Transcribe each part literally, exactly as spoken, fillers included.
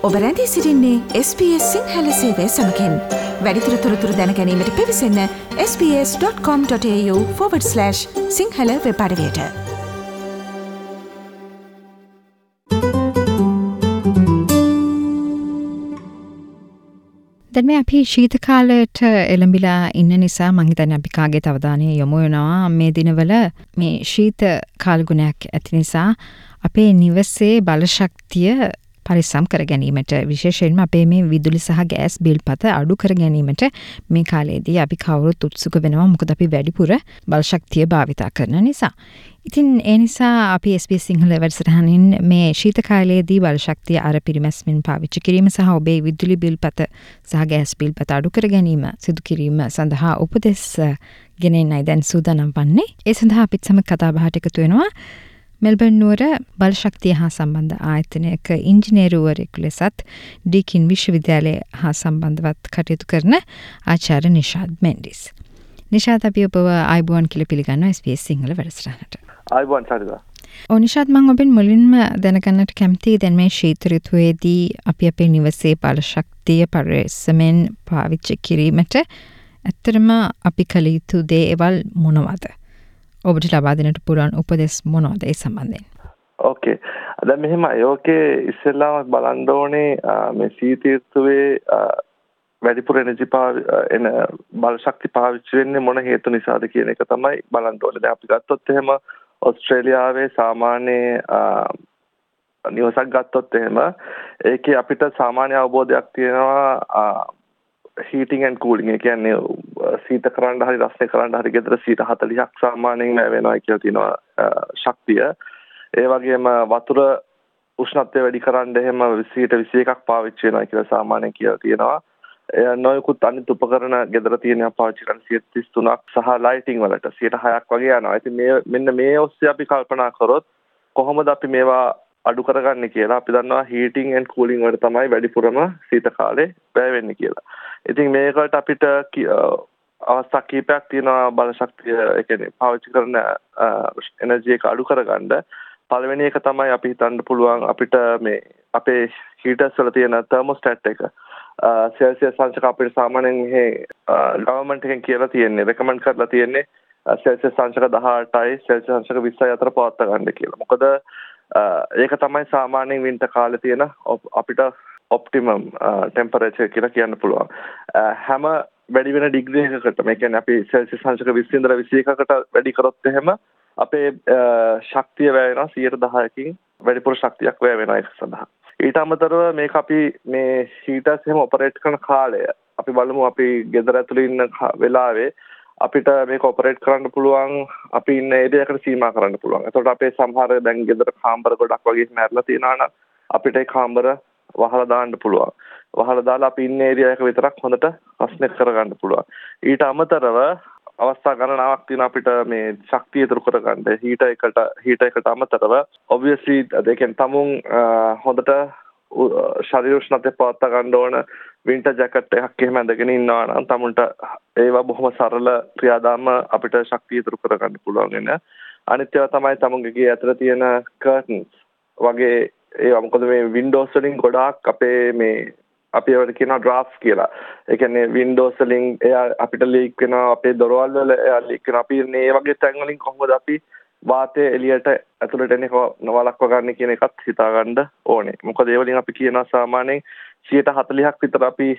ඔබ රැඳී සිටින්නේ එස් බී එස් සිංහල සේවය සමගින්. වැඩිදුර තොරතුරු දැන ගැනීමට පිවිසන්න S B S dot com dot AU forward slash Sinhala web අඩවියට. දැන් මේ අපි ශීත කාලයට එළඹිලා ඉන්න නිසා මං හිතන්නේ අපි කාගේ අවධානය යොමු වෙනවා මේ දිනවල මේ ශීත කාලගුණයක් ඇති නිසා අපේ නිවසේ බලශක්තිය පරිස්සම් කර ගැනීමට විශේෂයෙන්ම අපේ මේ විදුලි සහ ගෑස් බිල්පත අඩු කර ගැනීමට මේ කාලේදී අපි කවුරුත් උත්සුක වෙනවා. මොකද අපි වැඩිපුර බලශක්තිය භාවිතා කරන නිසා. ඉතින් ඒ නිසා අපි එස් බී එස් සිංහල වැඩසටහනින් මේ ශීත කාලයේදී බලශක්තිය අර පිරිමැස්මින් පාවිච්චි කිරීම සහ ඔබේ විදුලි බිල්පත සහ ගෑස් බිල්පත අඩු කර ගැනීම සිදු කිරීම සඳහා උපදෙස් ගෙනෙන්නයි දැන් සූදානම් වන්නේ. ඒ සඳහා අපිත් සමග කතා බහට එකතු වෙනවා මෙල්බර්න් නුවර බලශක්තිය හා සම්බන්ධ ආයතනයක ඉංජිනේරුවරයෙකු ලෙසත් ඩීකින් විශ්වවිද්‍යාලය හා සම්බන්ධවත් කටයුතු කරන ආචාර්ය නිෂාද් මෙන්ඩිස්. නිෂාද් අපි ඔබව ආයුබෝවන් කියලා පිළිගන්නවා එස් බී එස් සිංහල වැඩසටහනට. ආයුබෝවන් සාරිකා. ඔව් නිෂාද් මම ඔබෙන් මුලින්ම දැනගන්නට කැමතියි දැන් මේ ශීත ඍතුවේදී අපි අපේ නිවසේ බලශක්තිය පරිස්සමෙන් පාවිච්චි කිරීමට ඇත්තටම අපි කළ යුතු දේවල් මොනවද? ඔබට ලබා දෙන්නට පුළුවන් උපදෙස් මොනවද ඒ සම්බන්ධයෙන්? ඕකේ. දැන් මෙහෙමයි. ඕකේ ඉස්සෙල්ලාම බලන්න ඕනේ මේ සීත ඍතුවේ වැඩිපුර එනර්ජි එන බලශක්ති පාවිච්චි වෙන්නේ මොන හේතු නිසාද කියන එක තමයි බලන්න ඕනේ. දැන් අපි ගත්තොත් එහෙම ඕස්ට්‍රේලියාවේ සාමාන්‍ය නිවසක් ගත්තොත් එහෙම ඒකේ අපිට සාමාන්‍ය අවබෝධයක් තියෙනවා heating and cooling. ඒ කියන්නේ සීත කරන්න හරි රස්නේ කරන්න හරි ගෙදර සීත හතළිහක් සාමාන්‍යයෙන් වැය වෙනවා කියලා තියෙනවා ශක්තිය. ඒ වගේම වතුර උෂ්ණත්වය වැඩි කරන්න එහෙම සීත විසි එකක් පාවිච්චි වෙනවා කියලා සාමාන්‍යයෙන් කියලා තියෙනවා. ඒ නොයෙකුත් අනිත් උපකරණ ගෙදර තියෙනවා පාවිච්චි කරන සීත තිස් තුනක් සහ ලයිටිං වලට සීත හයක් වගේ යනවා. ඉතින් මේ මෙන්න මේ ඔස්සේ අපි කල්පනා කරොත් කොහොමද අපි මේවා අඩු කරගන්නේ කියලා අපි දන්නවා heating and cooling වලට තමයි වැඩිපුරම සීත කාලේ වැය වෙන්නේ කියලා. ඉතින් මේකට අපිට අවස්ථා කීපයක් තියෙනවා බලශක්තිය ඒ කියන්නේ පාවිච්චි කරන එනර්ජි එක අඩු කරගන්න. පළවෙනි එක තමයි අපි හිතන්න පුළුවන් අපිට මේ අපේ හීටර්ස් වල තියෙන තර්මෝස්ටැට් එක සෙල්සියස් අංශක අපිට සාමාන්‍යයෙන් මේ ගවර්න්මන්ට් එකෙන් කියලා තියෙන්නේ රෙකමන්ඩ් කරලා තියෙන්නේ සෙල්සියස් අංශක දහඅටයි සෙල්සියස් අංශක විස්සයි අතර පවත්වා ගන්න කියලා. මොකද ඒක තමයි සාමාන්‍යයෙන් වින්ටර් කාලේ තියෙන අපිට ඔප්ටිමම් ටෙම්පරේචර් කියලා කියන්න පුළුවන්. හැම වැඩි වෙන ඩිග්‍රී එකකට මේ කියන්නේ අපි සෙල්සියස් අංශක විස්ස ඉඳලා විසි එකකට වැඩි කරොත් එහෙම අපේ ශක්තිය වැය වෙනවා සියයට දහයකින් වැඩිපුර ශක්තියක් වැය වෙනවා ඒක සඳහා. ඊට අමතරව මේක අපි මේ හීටර්ස් එහෙම ඔපරේට් කරන කාලය අපි බලමු අපි ගෙදර ඇතුළේ ඉන්න වෙලාවේ අපිට මේක ඔපරේට් කරන්න පුළුවන් අපි ඉන්න ඒරියාවකට සීමා කරන්න පුළුවන්. එතකොට අපේ සමහර දැන් ගෙදර කාමර ගොඩක් වගේ මැරලා තියෙනවා නම් අපිට ඒ කාමර වහලා දාන්න පුළුවන්. වහලා දාලා අපි ඉන්න ඒරියා එක විතරක් හොඳට රස්නේ කරගන්න පුළුවන්. ඊට අමතරව අවස්ථා ගණනාවක් තියෙන අපිට මේ ශක්තිය ඉතුරු කරගන්න හීටර් එකට හීටර් එකට අමතරව obviously they can tamun හොඳට ශරීර උෂ්ණත්වය පවත්වා ගන්න ඕන වින්ටර් ජැකට් එකක් එහෙම ඇඳගෙන ඉන්නවා නම් තමුන්ට ඒවා බොහොම සරල ක්‍රියාදාම අපිට ශක්තිය ඉතුරු කරගන්න පුළුවන් වෙන. අනිත් ඒවා තමයි තමුන්ගේ ගේ ඇතුළේ තියෙන කර්ටන්ස් වගේ ඒවා මොකද මේ වින්ඩෝස් වලින් ගොඩාක් අපේ මේ අපි ඒවට කියනවා ඩ්‍රාෆ්ට්ස් කියලා. ඒ කියන්නේ වින්ඩෝස් වලින් එයා අපිට ලීක් වෙනවා අපේ දොරවල් වල එයා ලීක් වෙනවා. අපි මේ වගේ තැන් වලින් කොහොමද අපි වාතය එළියට ඇතුළට එන එක වළක්වා ගන්න කියන එකත් හිතා ගන්න ඕනේ. මොකද ඒ වලින් අපි කියනවා සාමාන්‍යයෙන් සියයට හතළිහක් විතර අපි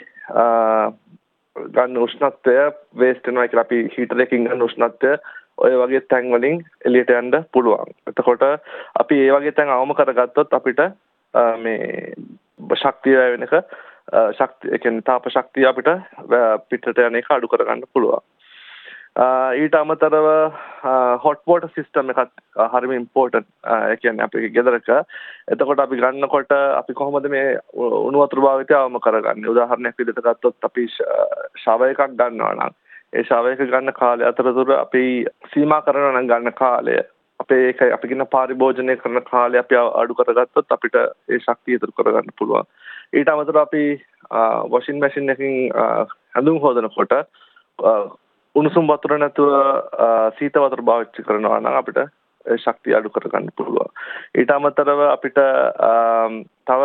ගන්න උෂ්ණත්වය වේස්ට් වෙනවා කියලා. අපි හීටර් එකකින් ගන්න උෂ්ණත්වය ඔය වගේ තැන් වලින් එළියට යන්න පුළුවන්. එතකොට අපි මේ වගේ තැන් අවම කරගත්තොත් අපිට මේ ශක්තිය වෙන එක ශක්තිය ඒ කියන්නේ තාප ශක්තිය අපිට පිටට යන එක අඩු කරගන්න පුළුවන්. ඊට අමතරව hot water system එකත් හරිම important. ඒ කියන්නේ අපි ගෙදරක එතකොට අපි ගන්නකොට අපි කොහොමද මේ උණු වතුර භාවිතය අවම කරගන්නේ? උදාහරණයක් විදිහට ගත්තොත් අපි ෂවර් එකක් ගන්නවා නම් ඒ ෂවර් එක ගන්න කාලය අතරතුර අපි සීමා කරනවා නම් ගන්න කාලය අපේ ඒක අපි කියන පරිභෝජනය කරන කාලය අපි අඩු කරගත්තොත් අපිට ඒ ශක්තිය ඉතුරු කරගන්න පුළුවන්. ඊට අමතරව අපි වොෂින් මැෂින් එකකින් හඳුන් හොදනකොට උණුසුම් වතුර නැතුව සීත වතුර භාවිත කරනවා නම් අපිට ඒ ශක්තිය අඩු කරගන්න පුළුවන්. ඊට අමතරව අපිට තව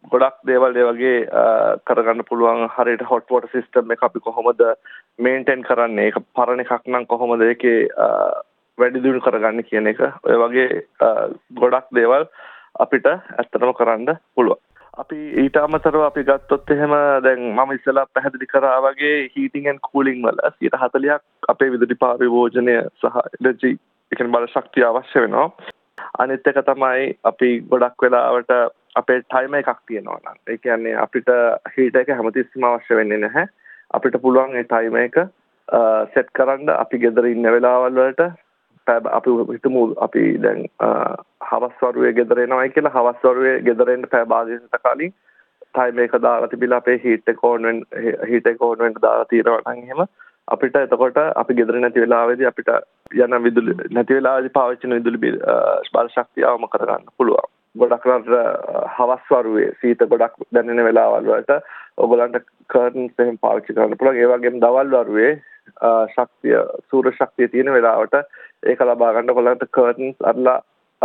ගොඩක් දේවල් ඒ වගේ කරගන්න පුළුවන්. හරියට hot water system එක අපි කොහොමද මේන්ටේන් කරන්නේ, ඒක පරණ එකක් නම් කොහොමද ඒකේ වැඩි දියුණු කරගන්නේ කියන එක. ඔය වගේ ගොඩක් දේවල් අපිට ඇත්තටම කරන්න පුළුවන්. අපි ඊට අමතරව අපි ගත්තොත් එහෙම දැන් මම ඉස්සෙල්ලා පැහැදිලි කරා වගේ heating and cooling වල සියයට හතළිහක් අපේ විදුලි පරිභෝජනය සහ එනර්ජි ඒ කියන්නේ බල ශක්තිය අවශ්‍ය වෙනවා. අනිත් එක තමයි අපි ගොඩක් වෙලාවට අපේ ටයිමර් එකක් තියෙනවා නම් ඒ කියන්නේ අපිට හීටර් එක හැමතිස්සෙම අවශ්‍ය වෙන්නේ නැහැ. අපිට පුළුවන් ඒ ටයිමර් එක සෙට් කරන්න අපි ගෙදර ඉන්න වෙලාවල් වලට අපි හිතමු අපි දැන් හවස් වරුවේ ගෙදර එනවයි කියලා හවස් වරුවේ ගෙදර එන්න පැය භාගයකට කලින් ටයිමර් එක දාලා තිබිලා අපේ හීට් එක ඕන් වෙන හීට් එක ඕන් වෙන්න දාලා තියෙනවා නම් එහෙම අපිට එතකොට අපි ගෙදර නැති වෙලාවෙදී අපිට යන විදුලි නැති වෙලාවෙදී පාවිච්චි කරන විදුලි බල ශක්තිය අවම කරගන්න පුළුවන්. ගොඩක් හවස් වරුවේ සීත ගොඩක් දැනෙන වෙලාවල් වලට ඔයගලන්ට කර්ටන්ස් එහෙම පාවිච්චි කරන්න පුළුවන්. ඒ වගේම දවල් වරුවේ ශක්තිය සූර්ය ශක්තිය තියෙන වෙලාවට ඒක ලබා ගන්න ඔයගලන්ට කර්ටන්ස් අරලා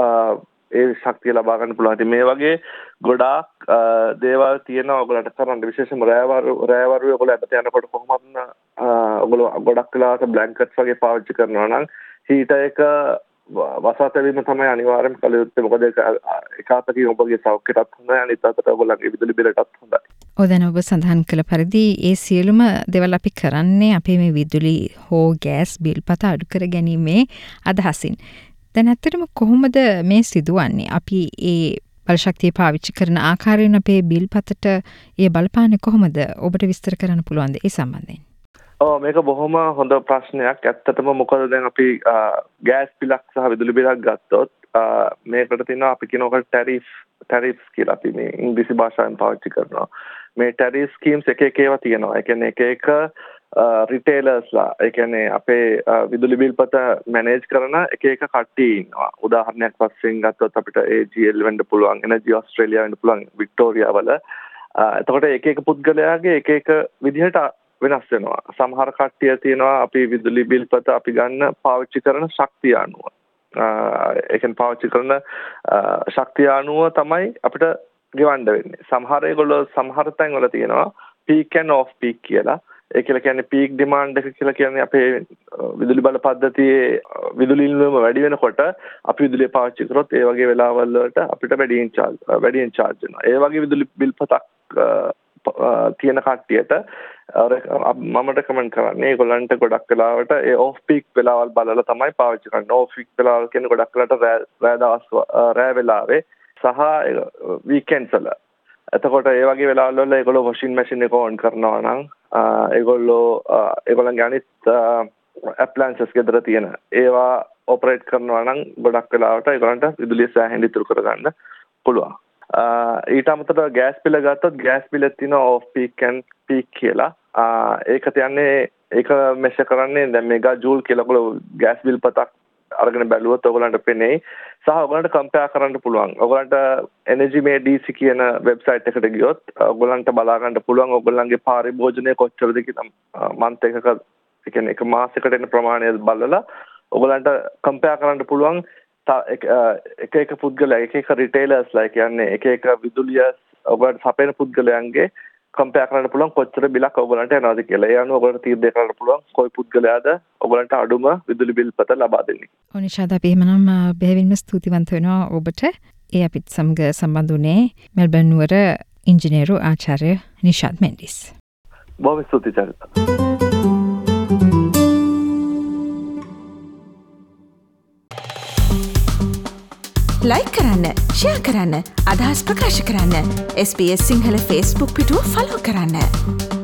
ඒ ශක්තිය ලබා ගන්න පුළුවන්. ඉතින් මේ වගේ ගොඩාක් දේවල් තියෙනවා ඔයගලන්ට කරන්න. විශේෂයෙන්ම රෑවරු රෑවරුවේ ඔයගලෝ ඇදට යනකොට කොහොමද ඔයගොල්ලෝ ගොඩක් වෙලාවට බ්ලැන්කට්ස් වගේ පාවිච්චි කරනවා නම් හීටර් එක වසා තැබීම තමයි අනිවාර්යයෙන්ම කළ යුත්තේ. මොකද ඒක එක අතකින් ඔබගේ සෞඛ්‍යයටත් හොඳයි, අනිත් අතට ඔයගොල්ලන්ගේ විදුලි බිලටත් හොඳයි. ඔය දැන් ඔබ සඳහන් කළ පරිදි ඒ සියලුම දේවල් අපි කරන්නේ අපේ මේ විදුලි හෝ ගෑස් බිල්පත අඩු කර ගැනීමේ අදහසින්. දැන් ඇත්තටම කොහොමද මේ සිදුවන්නේ? අපි ඒ බලශක්තිය පාවිච්චි කරන ආකාරයෙන් අපේ බිල්පතට ඒ බලපාන්නේ කොහොමද? ඔබට විස්තර කරන්න පුළුවන්ද ඒ සම්බන්ධයෙන්? ඔව් මේක බොහොම හොඳ ප්‍රශ්නයක්. ඇත්තටම මොකද දැන් අපි ගෑස් බිලක් සහ විදුලි බිලක් ගත්තොත් මේකට තියෙනවා අපි කියනවා ටැරිෆ් ටැරිෆ්ස් කියලා. අපි මේ ඉංග්‍රීසි භාෂාවෙන් පාවිච්චි කරනවා. මේ ටැරිෆ් ස්කීම්ස් එක එක ඒවා තියෙනවා. ඒ කියන්නේ එක එක රිටේලර්ස්ලා ඒ කියන්නේ අපේ විදුලි බිල්පත මැනේජ් කරන එක එක කට්ටිය ඉන්නවා. උදාහරණයක් වශයෙන් ගත්තොත් අපිට ඒ ජී එල් වෙන්න පුළුවන්, එනර්ජි ඕස්ට්‍රේලියා වෙන්න පුළුවන්, වික්ටෝරියා වල. එතකොට එක එක පුද්ගලයාගේ එක එක විදිහට වෙනස් වෙනවා. සමහර කට්ටිය තියෙනවා අපි විදුලි බිල්පත අපි ගන්න පාවිච්චි කරන ශක්තිය අනුව. ඒ කියන්නේ පාවිච්චි කරන ශක්තිය අනුව තමයි අපිට ගෙවන්න වෙන්නේ. සමහර ඒගොල්ලෝ සමහර තැන්වල තියෙනවා peak and off peak කියලා. ඒ කියලා කියන්නේ peak demand එක කියලා කියන්නේ අපේ විදුලි බල පද්ධතියේ විදුලි ඉල්ලුම වැඩි වෙනකොට අපි විදුලිය පාවිච්චි කරොත් ඒ වගේ වෙලාවල් වලට අපිට වැඩියෙන් charge වැඩියෙන් charge වෙනවා. ඒ වගේ විදුලි බිල්පතක් තියෙන කට්ටියට මම රෙකමන්ඩ් කරන්නේ ඒගොල්ලන්ට ගොඩක් වෙලාවට ඒ off peak වෙලාවල් බලලා තමයි පාවිච්චි කරන්න. off peak වෙලාවල් කියන්නේ ගොඩක් වෙලාවට රෑ දවස් රෑ වෙලාවේ සහ weekends වල. එතකොට ඒ වගේ වෙලාවල් වල ඒගොල්ලෝ washing machine එක on කරනවා නම් ඒගොල්ලෝ ඒගොල්ලන්ගේ අනිත් appliances ගෙදර තියෙන ඒවා ඔපරේට් කරනවා නම් ගොඩක් වෙලාවට ඒගොල්ලන්ට විදුලිය සෑහෙන ඉතුරු කරගන්න පුළුවන්. ඊට අමතරව ගෑස් බිල ගත්තොත් ගෑස් බිලේ තියෙන off peak and peak කියලා. ඒක තියන්නේ ඒක මෙෂර් කරන්නේ දැන් මෙගා ජූල් කියලා ඔයගොල්ලෝ ගෑස් බිල් පතක් අරගෙන බැලුවොත් ඔයගොල්ලන්ට පෙනේ. සහ ඔයගොල්ලන්ට කම්පෙයාර් කරන්න පුළුවන්. ඔයගොල්ලන්ට Energy May D C කියන වෙබ්සයිට් එකට ගියොත් ඔයගොල්ලන්ට බලා ගන්න පුළුවන් ඔයගොල්ලන්ගේ පරිභෝජනය කොච්චරද කියලා මන්ත් එකක ඒ කියන්නේ එක මාසයකට එන ප්‍රමාණය බලලා ඔයගොල්ලන්ට කම්පෙයාර් කරන්න පුළුවන්. එක එක පුද්ගලයා එක එක රිටේලර්ස්ලා කියන්නේ එක එක විදුලිය ඔයගොල්ලන්ට සපයන පුද්ගලයන්ගේ කම්පෙයාර් කරන්න පුළුවන් කොච්චර බිලක් ඔයගොල්ලන්ට එනවද කියලා. ඒ අනුව ඔයගොල්ලන්ට තීරණය කරන්න පුළුවන් කොයි පුද්ගලයාද ඔයගොල්ලන්ට අඩුම විදුලි බිල්පත ලබා දෙන්නේ. ඔනිෂාද අපි එහෙමනම් බෙහෙවින්ම ස්තුතිවන්ත වෙනවා ඔබට. ඒ අපිත් සමග සම්බන්ධ වුණේ මෙල්බර්න් නුවර ඉංජිනේරු ආචාර්ය නිෂාද් මෙන්ඩිස්. බොහොම ස්තුතියි චරිත. ලයික් කරන්න, ෂෙයා කරන්න, අදහස් ප්‍රකාශ කරන්න. S B S Sinhala Facebook පිටුව ෆලෝ කරන්න.